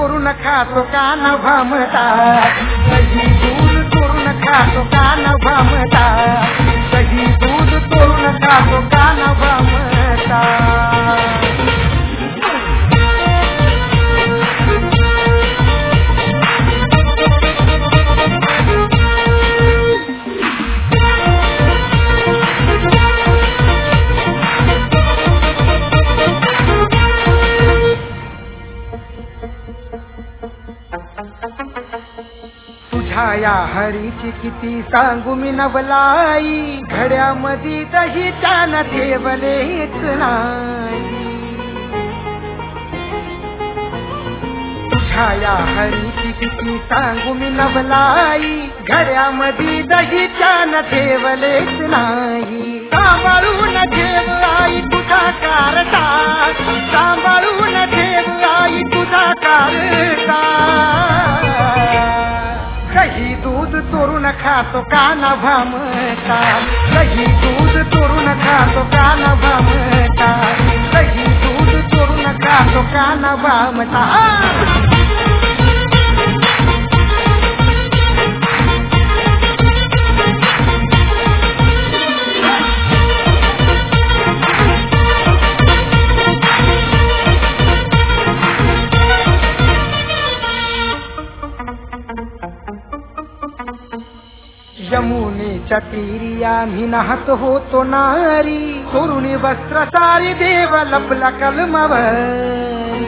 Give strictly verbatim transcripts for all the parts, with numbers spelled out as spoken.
चोरून खातो कान भामटा, दही दूध चोरून खातो कान भामटा, दही दूध चोरून खातो कान भामटा. तुझ्या हरीची किती सांगू मी नवलाई, घड्यामध्ये दही चान ठेवलेच नाही. तुझ्या हरीची किती सांगू मी नवलाई, घड्यामध्ये दही चान ठेवलेच नाही. सांभाळून ठेव आई तुझा कारता, सांभाळून ठेव आई तुझा कारता. दही दूध चोरून खातो कान भामटा, दही दूध चोरून खातो कान भामटा, दही दूध चोरून खातो कान भामटा. यमुनेच्या तीरी आम्ही नाहत होतो नारी, चोरुणी वस्त्र सारी देव लपला कलमावरी.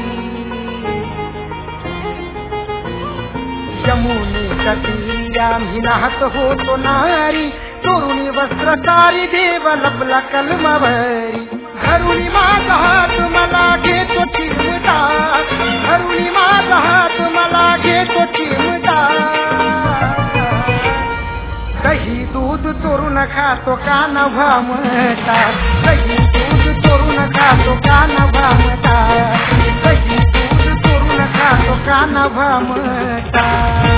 यमुनेच्या तीरी आम्ही नाहत होतो नारी, चोरुणी वस्त्र सारी देव लपला कलमावरी. घरुणी माझा हात मला घेतो चिमटा, घरुणी माझा हात मला घेतो चिमटा. दही दूध चोरून खातो कान भामटा, दही दूध चोरून खातो कान भामटा, दही दूध चोरून खातो कान भामटा.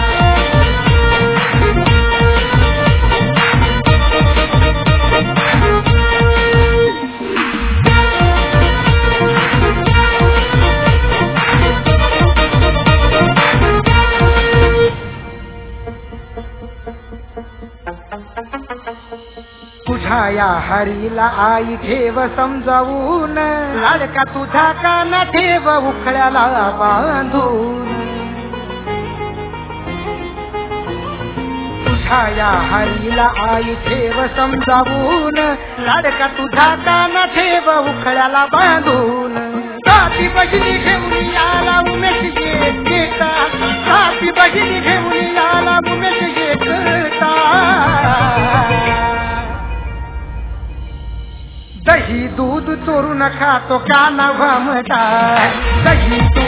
तुझ्या हरीला आई ठेव समजावून, लाडका तुझा कान ठेव उखळ्याला बांधून. तुझ्या हरीला आई ठेव समजावून, लाडका तुझा कान ठेव उखळ्याला बांधून. साती बहिणी घेऊन आला उमेश येता, साती बहिणी घेऊन आला उमेश येता. दही दूध चोरून खातो कान भामटा, दही दूध